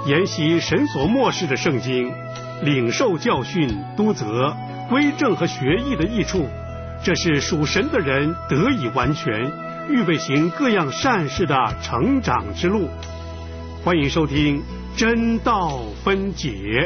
研习神所默示的圣经，领受教训、督责、归正和学艺的益处，这是属神的人得以完全，预备行各样善事的成长之路。欢迎收听真道分解。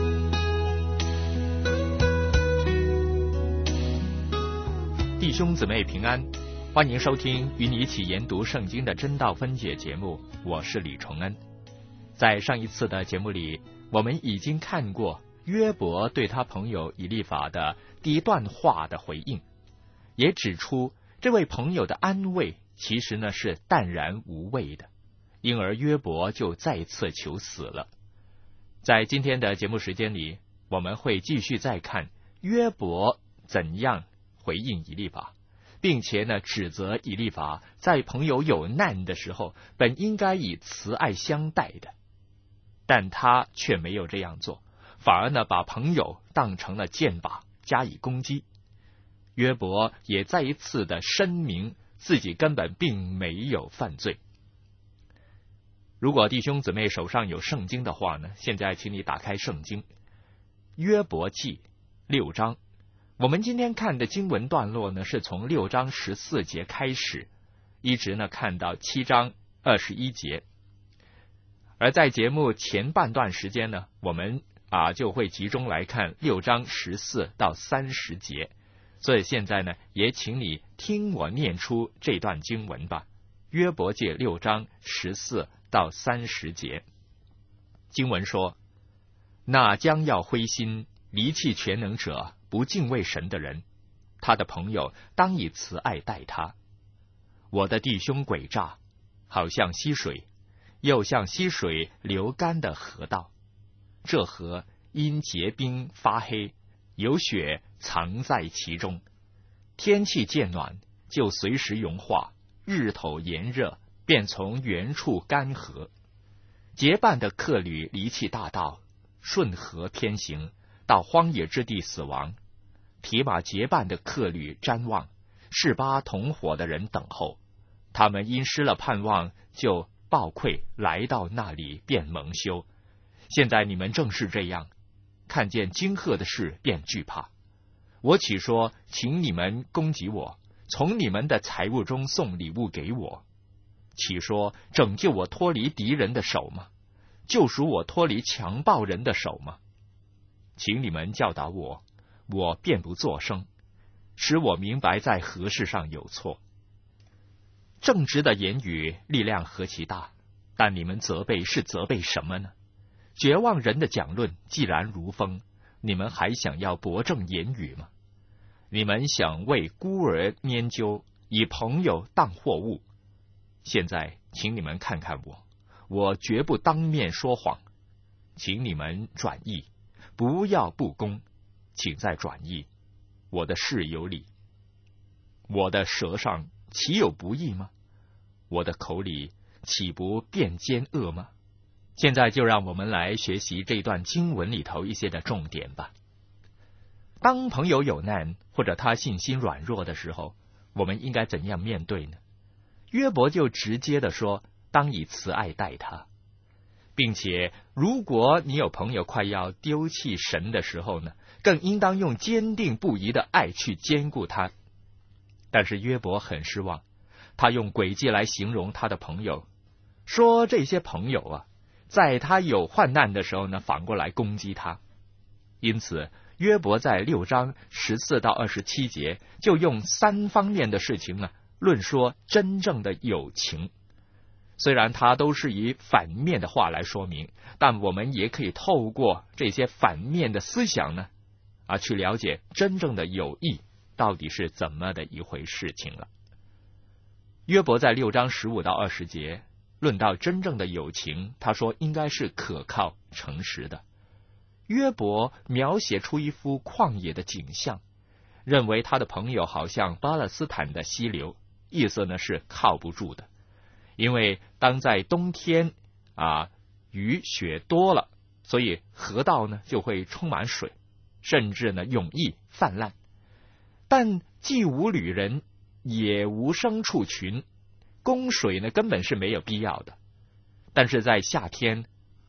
弟兄姊妹平安，欢迎收听与你一起研读圣经的真道分解节目，我是李崇恩。在上一次的节目里，我们已经看过约伯对他朋友以利法的第一段话的回应，也指出这位朋友的安慰其实呢是淡然无味的，因而约伯就再次求死了。在今天的节目时间里，我们会继续再看约伯怎样回应以利法，并且呢指责以利法在朋友有难的时候本应该以慈爱相待的，但他却没有这样做，反而呢把朋友当成了箭靶加以攻击。约伯也再一次的声明自己根本并没有犯罪。如果弟兄姊妹手上有圣经的话呢，现在请你打开圣经约伯记6章。我们今天看的经文段落呢，是从6章14节开始，一直呢看到7章21节。而在节目前半段时间呢，我们就会集中来看6章14到30节。所以现在呢，也请你听我念出这段经文吧。约伯记6章14到30节。经文说：那将要灰心离弃全能者，不敬畏神的人，他的朋友当以慈爱待他。我的弟兄诡诈，好像溪水，又像溪水流干的河道。这河因结冰发黑，有雪藏在其中。天气渐暖，就随时融化，日头炎热，便从原处干涸。结伴的客旅离弃大道，顺河偏行，到荒野之地死亡。提马结伴的客旅瞻望，示巴同伙的人等候。他们因失了盼望，就暴愧，来到那里便蒙羞。现在你们正是这样，看见惊吓的事便惧怕。我岂说请你们攻击我，从你们的财物中送礼物给我？岂说拯救我脱离敌人的手吗？救赎我脱离强暴人的手吗？请你们教导我，我便不作声，使我明白在何事上有错。正直的言语力量何其大，但你们责备是责备什么呢？绝望人的讲论既然如风，你们还想要驳正言语吗？你们想为孤儿拈阄，以朋友当货物。现在请你们看看我绝不当面说谎。请你们转意，不要不公，请再转意。我的事有理，我的舌上岂有不义吗？我的口里岂不辩奸恶吗？现在就让我们来学习这段经文里头一些的重点吧。当朋友有难，或者他信心软弱的时候，我们应该怎样面对呢？约伯就直接的说，当以慈爱待他，并且如果你有朋友快要丢弃神的时候呢，更应当用坚定不移的爱去兼顾他。但是约伯很失望，他用诡计来形容他的朋友，说这些朋友在他有患难的时候呢，反过来攻击他。因此约伯在6章14到27节就用3方面的事情呢，论说真正的友情。虽然它都是以反面的话来说明，但我们也可以透过这些反面的思想呢，去了解真正的友谊到底是怎么的一回事情了。约伯在6章15到20节论到真正的友情，他说应该是可靠诚实的。约伯描写出一幅旷野的景象，认为他的朋友好像巴勒斯坦的溪流，意思呢是靠不住的。因为当在冬天雨雪多了，所以河道呢就会充满水，甚至呢涌溢泛滥。但既无旅人，也无牲畜群，供水呢根本是没有必要的。但是在夏天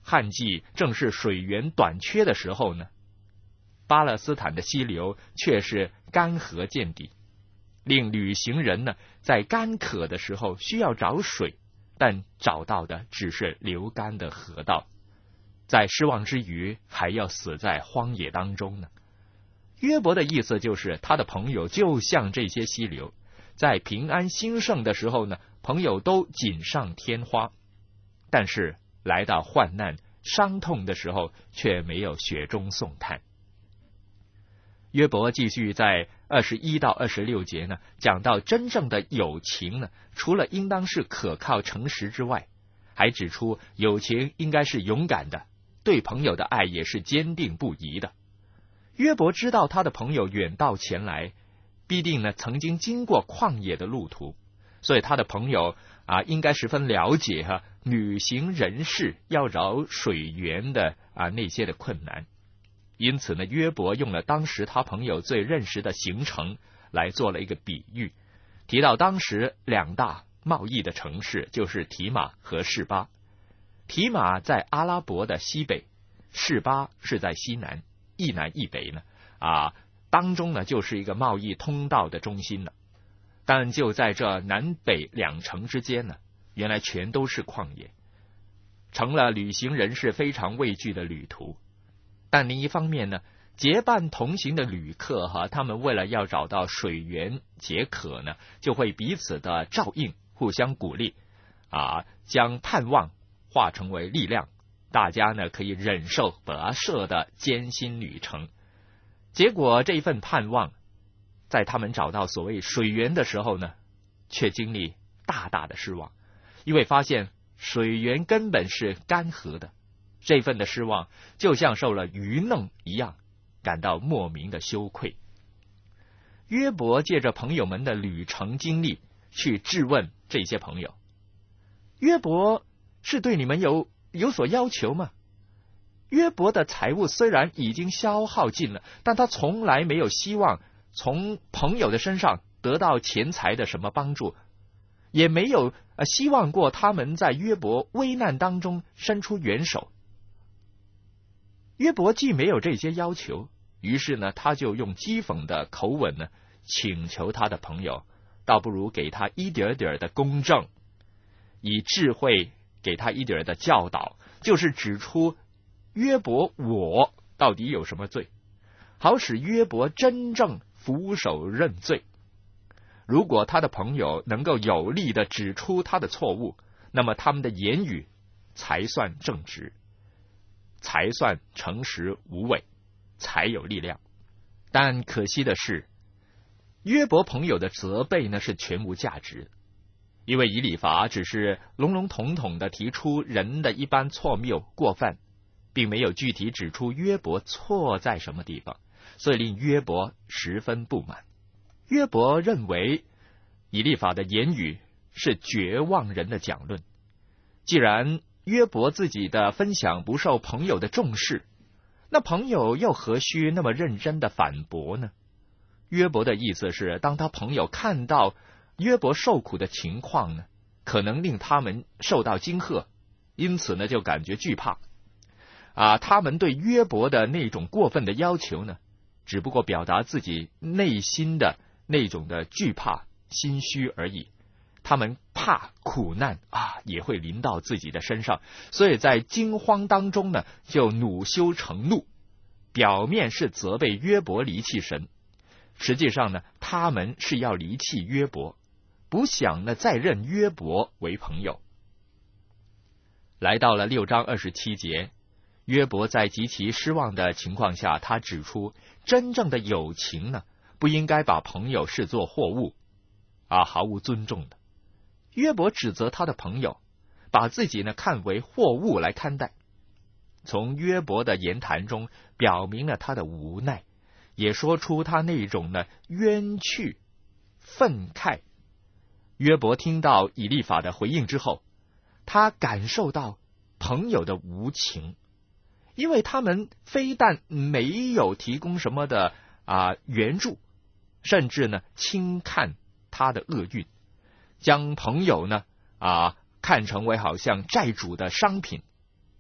旱季正是水源短缺的时候呢，巴勒斯坦的溪流却是干涸见底，令旅行人呢在干渴的时候需要找水，但找到的只是流干的河道，在失望之余还要死在荒野当中呢。约伯的意思就是他的朋友就像这些溪流，在平安兴盛的时候呢，朋友都锦上添花，但是来到患难伤痛的时候却没有雪中送炭。约伯继续在21到26节呢，讲到真正的友情呢，除了应当是可靠诚实之外，还指出友情应该是勇敢的，对朋友的爱也是坚定不移的。约伯知道他的朋友远道前来，必定呢曾经经过旷野的路途，所以他的朋友应该十分了解旅行人士要找水源的那些的困难。因此呢，约伯用了当时他朋友最认识的行程来做了一个比喻，提到当时2大贸易的城市就是提马和示巴。提马在阿拉伯的西北，示巴是在西南，一南一北呢当中呢就是一个贸易通道的中心了。但就在这南北2城之间呢，原来全都是旷野，成了旅行人士非常畏惧的旅途。但另一方面呢，结伴同行的旅客他们为了要找到水源解渴呢，就会彼此的照应，互相鼓励将盼望化成为力量，大家呢可以忍受跋涉的艰辛旅程。结果这一份盼望在他们找到所谓水源的时候呢，却经历大大的失望，因为发现水源根本是干涸的。这份的失望就像受了愚弄一样，感到莫名的羞愧。约伯借着朋友们的旅程经历去质问这些朋友，约伯是对你们有所要求吗？约伯的财物虽然已经消耗尽了，但他从来没有希望从朋友的身上得到钱财的什么帮助，也没有希望过他们在约伯危难当中伸出援手。约伯既没有这些要求，于是呢，他就用讥讽的口吻呢，请求他的朋友，倒不如给他一点点的公正，以智慧给他一点的教导，就是指出约伯我到底有什么罪，好使约伯真正俯首认罪。如果他的朋友能够有力的指出他的错误，那么他们的言语才算正直，才算诚实无伪，才有力量。但可惜的是，约伯朋友的责备呢是全无价值，因为以利法只是笼笼统统的提出人的一般错谬过犯，并没有具体指出约伯错在什么地方，所以令约伯十分不满。约伯认为以利法的言语是绝望人的讲论，既然约伯自己的分享不受朋友的重视，那朋友又何须那么认真的反驳呢？约伯的意思是，当他朋友看到约伯受苦的情况呢，可能令他们受到惊吓，因此呢就感觉惧怕。他们对约伯的那种过分的要求呢，只不过表达自己内心的那种的惧怕、心虚而已。他们怕苦难也会临到自己的身上，所以在惊慌当中呢，就恼羞成怒，表面是责备约伯离弃神，实际上呢，他们是要离弃约伯，不想呢再认约伯为朋友。来到了6章27节，约伯在极其失望的情况下，他指出真正的友情呢，不应该把朋友视作货物毫无尊重的。约伯指责他的朋友把自己呢看为货物来看待，从约伯的言谈中表明了他的无奈，也说出他那种呢冤屈愤慨。约伯听到以利法的回应之后，他感受到朋友的无情，因为他们非但没有提供什么的援助，甚至呢轻看他的厄运，将朋友呢看成为好像债主的商品。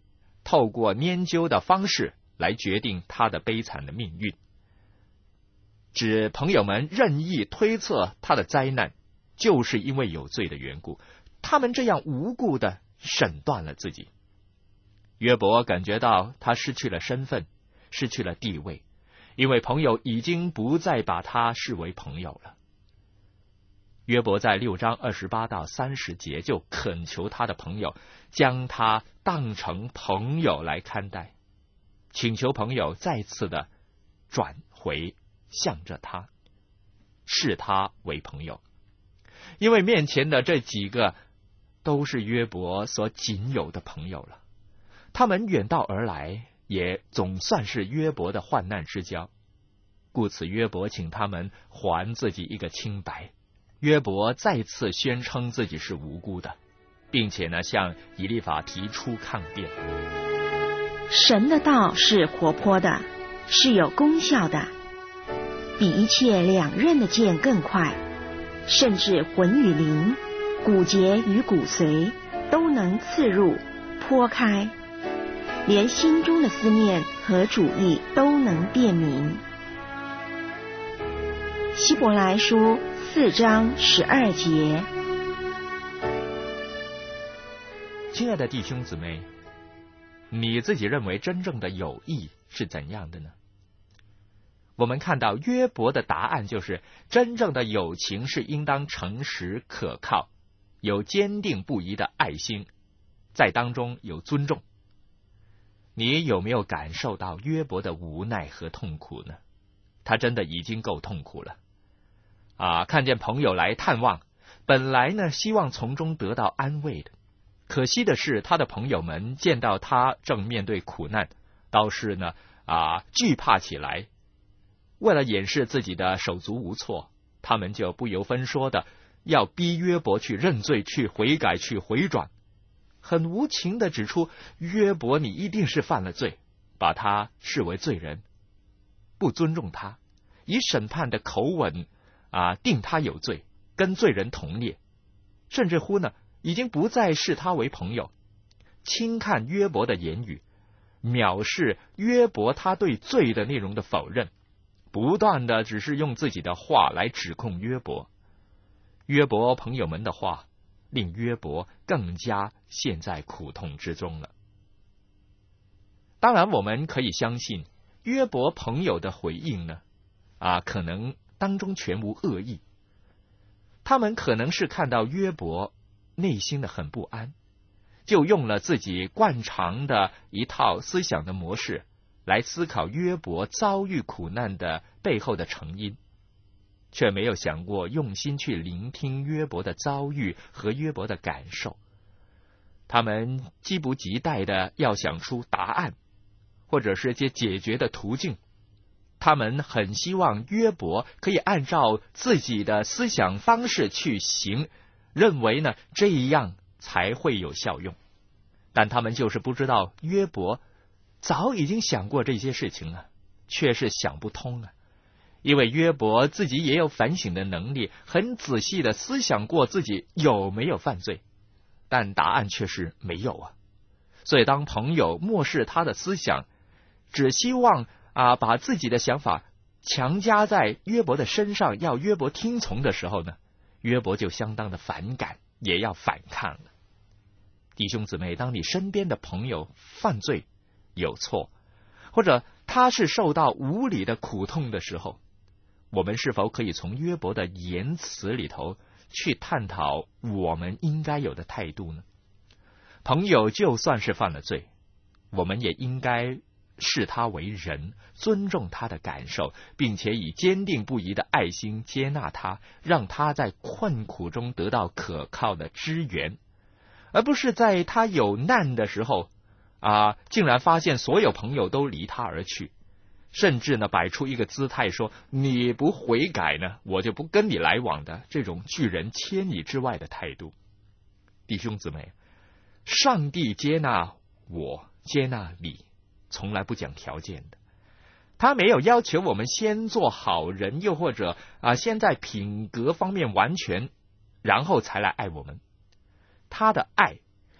透过研究的方式来决定他的悲惨的命运，指朋友们任意推测他的灾难就是因为有罪的缘故，他们这样无故的审断了自己。约伯感觉到他失去了身份，失去了地位，因为朋友已经不再把他视为朋友了。约伯在6章28到30节就恳求他的朋友将他当成朋友来看待，请求朋友再次的转回向着他，视他为朋友。因为面前的这几个都是约伯所仅有的朋友了，他们远道而来，也总算是约伯的患难之交，故此约伯请他们还自己一个清白。约伯再次宣称自己是无辜的，并且呢向以利法提出抗辩。 神的道是活泼的，是有功效的，比一切两刃的剑更快，甚至魂与灵、骨节与骨髓都能刺入剖开，连心中的思念和主意都能辨明。希伯来书4章12节。 亲爱的弟兄姊妹，你自己认为真正的友谊是怎样的呢？我们看到约伯的答案就是，真正的友情是应当诚实可靠，有坚定不移的爱心，在当中有尊重。你有没有感受到约伯的无奈和痛苦呢？他真的已经够痛苦了看见朋友来探望，本来呢希望从中得到安慰的，可惜的是他的朋友们见到他正面对苦难，倒是呢惧怕起来。为了掩饰自己的手足无措，他们就不由分说的要逼约伯去认罪，去悔改，去回转，很无情的指出约伯你一定是犯了罪，把他视为罪人，不尊重他，以审判的口吻定他有罪，跟罪人同列，甚至乎呢已经不再视他为朋友，轻看约伯的言语，藐视约伯他对罪的内容的否认，不断的只是用自己的话来指控约伯。约伯朋友们的话令约伯更加陷在苦痛之中了。当然我们可以相信约伯朋友的回应呢可能当中全无恶意，他们可能是看到约伯内心的很不安，就用了自己惯常的一套思想的模式来思考约伯遭遇苦难的背后的成因，却没有想过用心去聆听约伯的遭遇和约伯的感受。他们急不及待的要想出答案，或者是些解决的途径。他们很希望约伯可以按照自己的思想方式去行，认为呢这样才会有效用。但他们就是不知道约伯早已经想过这些事情了，却是想不通啊。因为约伯自己也有反省的能力，很仔细的思想过自己有没有犯罪，但答案却是没有啊。所以当朋友漠视他的思想，只希望把自己的想法强加在约伯的身上，要约伯听从的时候呢，约伯就相当的反感，也要反抗了。弟兄姊妹，当你身边的朋友犯罪有错，或者他是受到无理的苦痛的时候，我们是否可以从约伯的言辞里头去探讨我们应该有的态度呢？朋友就算是犯了罪，我们也应该视他为人，尊重他的感受，并且以坚定不移的爱心接纳他，让他在困苦中得到可靠的支援，而不是在他有难的时候竟然发现所有朋友都离他而去，甚至呢摆出一个姿态说你不悔改呢，我就不跟你来往的这种拒人千里之外的态度。弟兄姊妹，上帝接纳我，接纳你，从来不讲条件的。他没有要求我们先做好人，又或者先在品格方面完全，然后才来爱我们。他的爱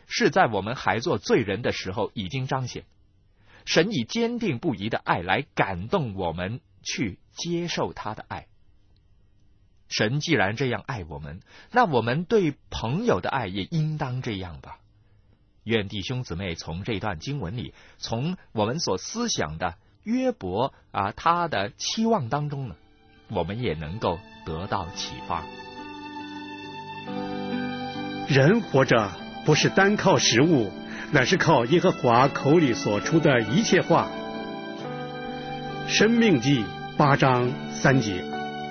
是在我们还做罪人的时候已经彰显。神以坚定不移的爱来感动我们去接受他的爱。神既然这样爱我们，那我们对朋友的爱也应当这样吧。愿弟兄姊妹从这段经文里，从我们所思想的约伯他的期望当中呢，我们也能够得到启发。 人活着不是单靠食物，乃是靠耶和华口里所出的一切话。申命记8章3节。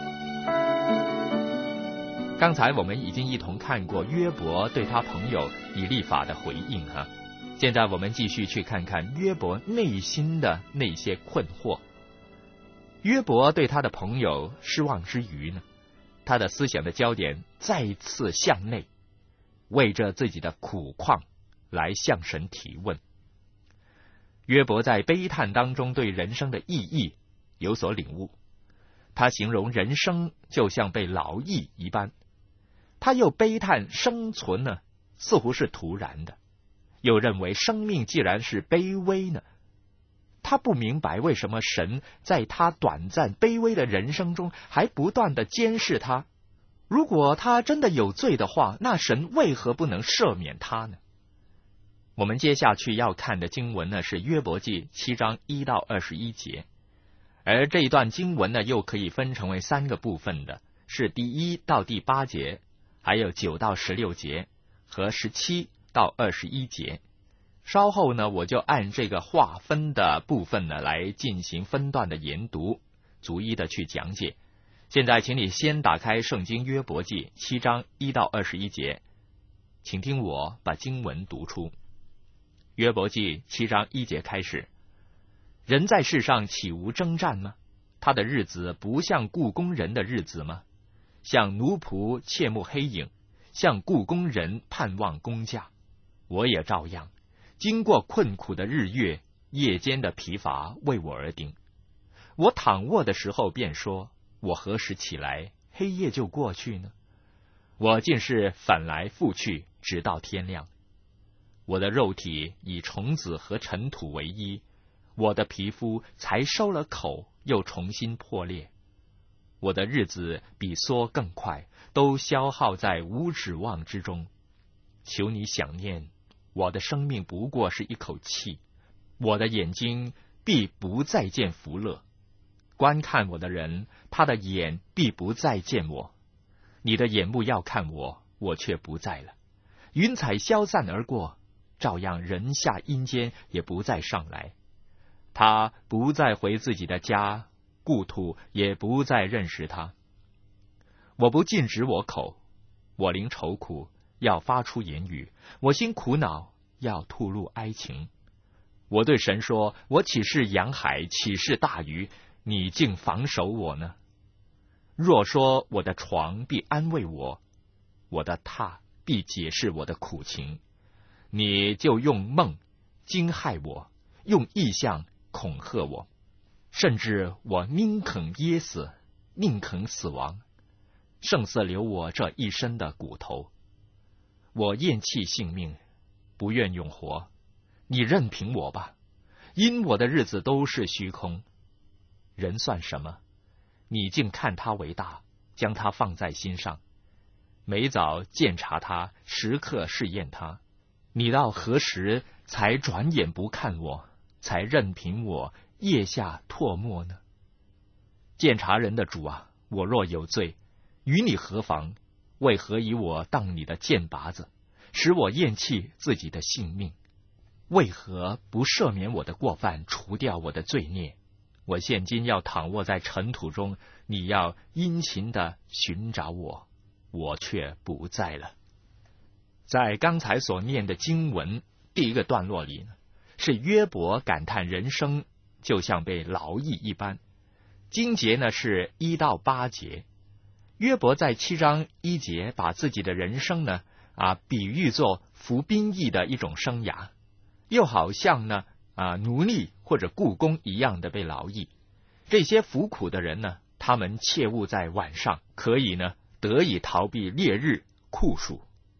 刚才我们已经一同看过约伯对他朋友以利法的回应现在我们继续去看看约伯内心的那些困惑。约伯对他的朋友失望之余呢，他的思想的焦点再次向内，为着自己的苦况来向神提问。约伯在悲叹当中对人生的意义有所领悟，他形容人生就像被劳役一般，他又悲叹生存呢似乎是徒然的，又认为生命既然是卑微呢，他不明白为什么神在他短暂卑微的人生中还不断的监视他。如果他真的有罪的话，那神为何不能赦免他呢？我们接下去要看的经文呢是约伯记7章1到21节，而这一段经文呢又可以分成为3个部分的，是第1到第8节，还有9到16节和17到21节。稍后呢我就按这个划分的部分呢来进行分段的研读，逐一的去讲解。现在请你先打开圣经约伯记7章1到21节，请听我把经文读出。约伯记7章1节开始，人在世上岂无征战吗？他的日子不像雇工人的日子吗？像奴仆切慕黑影，像雇工人盼望工价。我也照样，经过困苦的日月，夜间的疲乏为我而定。我躺卧的时候便说，我何时起来，黑夜就过去呢？我竟是反来覆去，直到天亮。我的肉体以虫子和尘土为衣，我的皮肤才收了口，又重新破裂。我的日子比梭更快，都消耗在无指望之中。求你想念，我的生命不过是一口气，我的眼睛必不再见福乐。观看我的人，他的眼必不再见我。你的眼目要看我，我却不在了。云彩消散而过，照样人下阴间也不再上来。他不再回自己的家，故土也不再认识他。我不禁止我口，我灵愁苦，要发出言语，我心苦恼，要吐露哀情。我对神说，我岂是洋海，岂是大鱼，你竟防守我呢？若说我的床必安慰我，我的榻必解释我的苦情，你就用梦惊骇我，用异象恐吓我，甚至我宁肯噎死，宁肯死亡，胜似留我这一身的骨头。我厌弃性命，不愿永活，你任凭我吧，因我的日子都是虚空。人算什么？你竟看他为大，将他放在心上。每早鉴察他，时刻试验他。你到何时才转眼不看我，才任凭我腋下唾沫呢？鉴察人的主啊，我若有罪，与你何妨？为何以我当你的箭靶子，使我厌弃自己的性命？为何不赦免我的过犯，除掉我的罪孽？我现今要躺卧在尘土中，你要殷勤的寻找我，我却不在了。在刚才所念的经文第一个段落里呢，是约伯感叹人生就像被劳役一般。经节呢是1到8节。约伯在7章1节把自己的人生呢比喻作服兵役的一种生涯，又好像呢奴隶或者雇工一样的被劳役。这些服苦的人呢，他们切勿在晚上可以呢得以逃避烈日酷暑，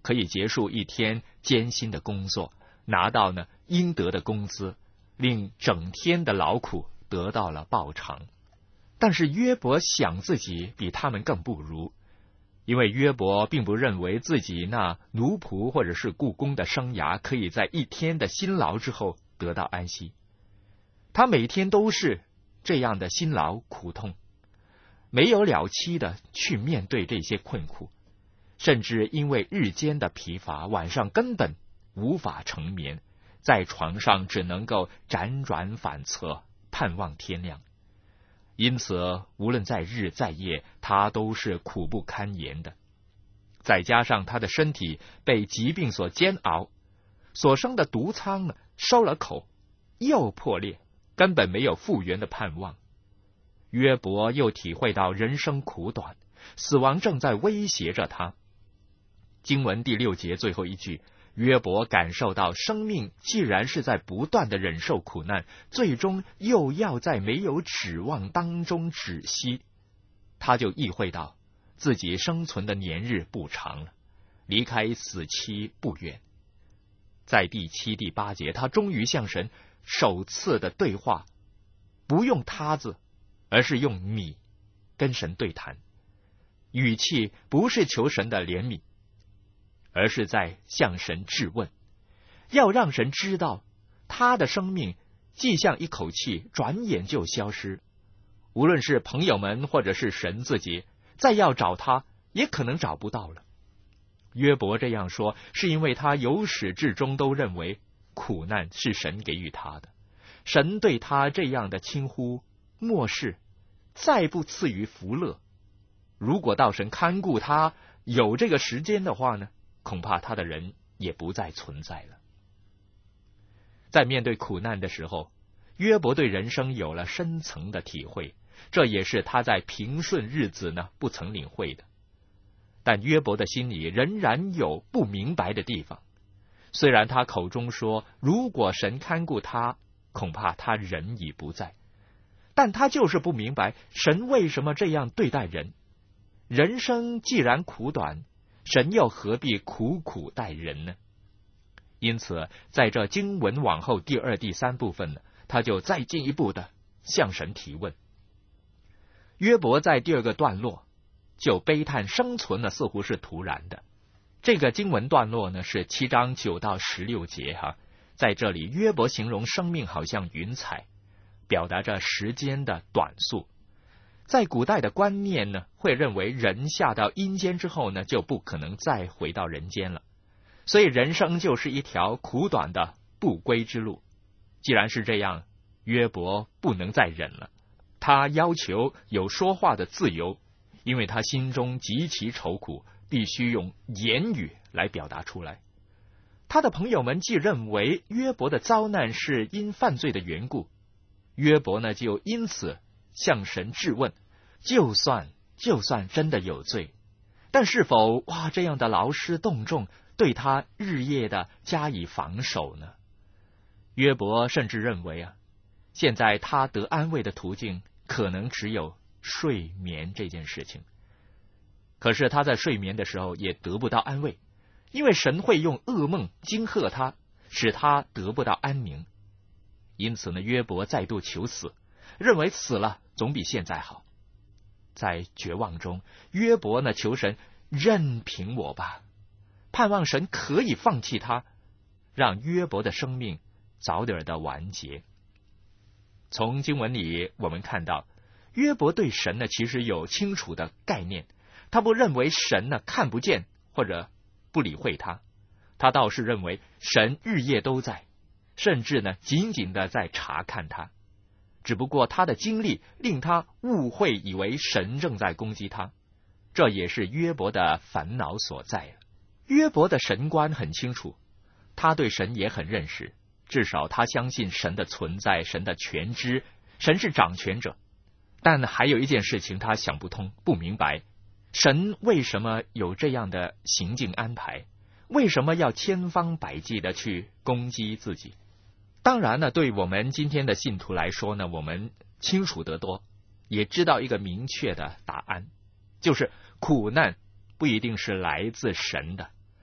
可以结束一天艰辛的工作，拿到呢应得的工资，令整天的劳苦得到了报偿。但是约伯想自己比他们更不如，因为约伯并不认为自己那奴仆或者是雇工的生涯可以在一天的辛劳之后得到安息。他每天都是这样的辛劳苦痛，没有了期的去面对这些困苦，甚至因为日间的疲乏，晚上根本无法成眠，在床上只能够辗转反侧，盼望天亮。因此无论在日在夜，他都是苦不堪言的。再加上他的身体被疾病所煎熬，所生的毒疮呢收了口，又破裂，根本没有复原的盼望。约伯又体会到人生苦短，死亡正在威胁着他。经文第6节最后一句，约伯感受到生命既然是在不断的忍受苦难，最终又要在没有指望当中止息，他就意会到自己生存的年日不长了，离开死期不远。在第7、第8节，他终于向神首次的对话，不用他字，而是用你跟神对谈，语气不是求神的怜悯，而是在向神质问，要让神知道他的生命既像一口气转眼就消失，无论是朋友们或者是神自己，再要找他也可能找不到了。约伯这样说，是因为他由始至终都认为苦难是神给予他的，神对他这样的轻忽漠视，再不赐予福乐。如果到神看顾他有这个时间的话呢，恐怕他的人也不再存在了。在面对苦难的时候，约伯对人生有了深层的体会，这也是他在平顺日子呢不曾领会的。但约伯的心里仍然有不明白的地方，虽然他口中说如果神看顾他，恐怕他人已不在，但他就是不明白神为什么这样对待人。人生既然苦短，神又何必苦苦待人呢？因此在这经文往后第2、第3部分呢，他就再进一步的向神提问。约伯在第2个段落就悲叹生存呢似乎是徒然的。这个经文段落呢是7章9到16节在这里约伯形容生命好像云彩，表达着时间的短促。在古代的观念呢，会认为人下到阴间之后呢，就不可能再回到人间了，所以人生就是一条苦短的不归之路。既然是这样，约伯不能再忍了，他要求有说话的自由，因为他心中极其愁苦，必须用言语来表达出来。他的朋友们既认为约伯的遭难是因犯罪的缘故，约伯呢就因此向神质问，就算真的有罪，但是否这样的劳师动众，对他日夜的加以防守呢？约伯甚至认为现在他得安慰的途径可能只有睡眠这件事情。可是他在睡眠的时候也得不到安慰，因为神会用噩梦惊吓他，使他得不到安宁。因此呢，约伯再度求死，认为死了总比现在好。在绝望中，约伯呢求神任凭我吧，盼望神可以放弃他，让约伯的生命早点的完结。从经文里我们看到，约伯对神呢其实有清楚的概念，他不认为神呢看不见或者不理会他，他倒是认为神日夜都在，甚至呢紧紧的在查看他。只不过他的经历令他误会，以为神正在攻击他，这也是约伯的烦恼所在。约伯的神观很清楚，他对神也很认识，至少他相信神的存在，神的全知，神是掌权者。但还有一件事情他想不通，不明白，神为什么有这样的行径安排，为什么要千方百计的去攻击自己。当然呢，对我们今天的信徒来说呢，我们清楚得多，也知道一个明确的答案，就是苦难不一定是来自神的，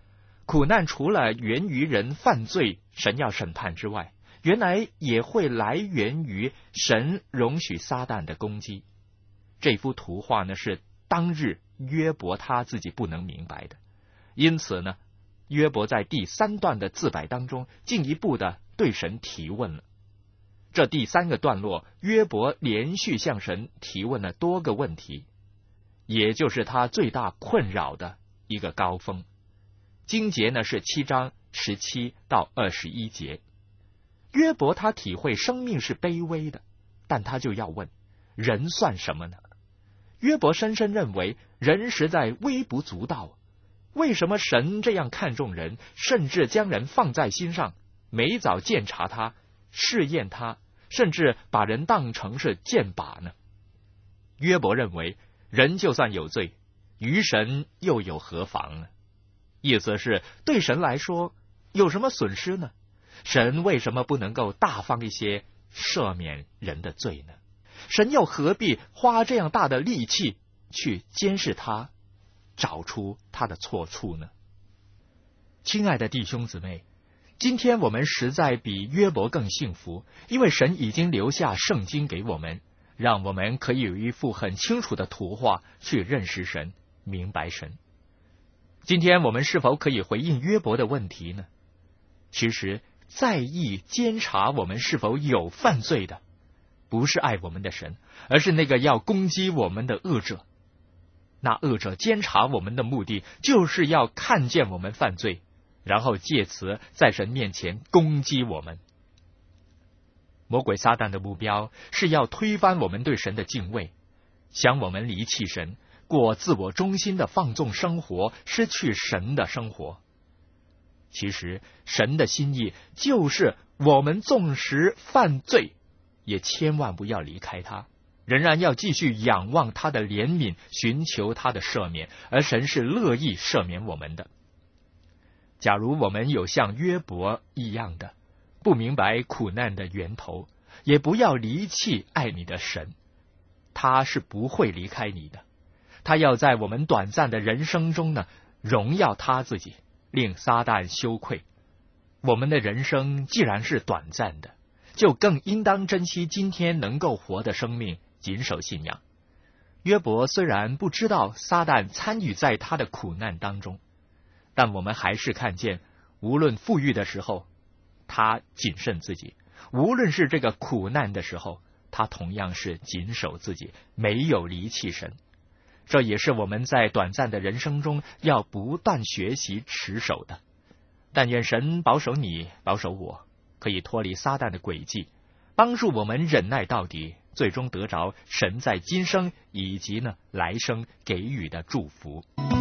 苦难除了源于人犯罪，神要审判之外，原来也会来源于神容许撒旦的攻击。这幅图画呢，是当日约伯他自己不能明白的，因此呢，约伯在第3段的自白当中进一步的对神提问了。这第3个段落，约伯连续向神提问了多个问题，也就是他最大困扰的一个高峰。经节呢是7章17到21节。约伯他体会生命是卑微的，但他就要问，人算什么呢？约伯深深认为人实在微不足道，为什么神这样看重人，甚至将人放在心上，每早鉴察他，试验他，甚至把人当成是箭靶呢？约伯认为人就算有罪，于神又有何妨呢？意思是对神来说有什么损失呢？神为什么不能够大方一些赦免人的罪呢？神又何必花这样大的力气去监视他，找出他的错处呢？亲爱的弟兄姊妹，今天我们实在比约伯更幸福，因为神已经留下圣经给我们，让我们可以有一幅很清楚的图画去认识神，明白神。今天我们是否可以回应约伯的问题呢？其实在意监察我们是否有犯罪的，不是爱我们的神，而是那个要攻击我们的恶者。那恶者监察我们的目的，就是要看见我们犯罪，然后借此在神面前攻击我们。魔鬼撒旦的目标是要推翻我们对神的敬畏，想我们离弃神，过自我中心的放纵生活，失去神的生活。其实神的心意就是我们纵使犯罪，也千万不要离开他，仍然要继续仰望他的怜悯，寻求他的赦免，而神是乐意赦免我们的。假如我们有像约伯一样的不明白苦难的源头，也不要离弃爱你的神，他是不会离开你的。他要在我们短暂的人生中呢，荣耀他自己，令撒旦羞愧。我们的人生既然是短暂的，就更应当珍惜今天能够活的生命，谨守信仰。约伯虽然不知道撒旦参与在他的苦难当中，但我们还是看见，无论富裕的时候，他谨慎自己；无论是这个苦难的时候，他同样是谨守自己，没有离弃神。这也是我们在短暂的人生中要不断学习持守的。但愿神保守你，保守我，可以脱离撒旦的诡计，帮助我们忍耐到底，最终得着神在今生以及来生给予的祝福。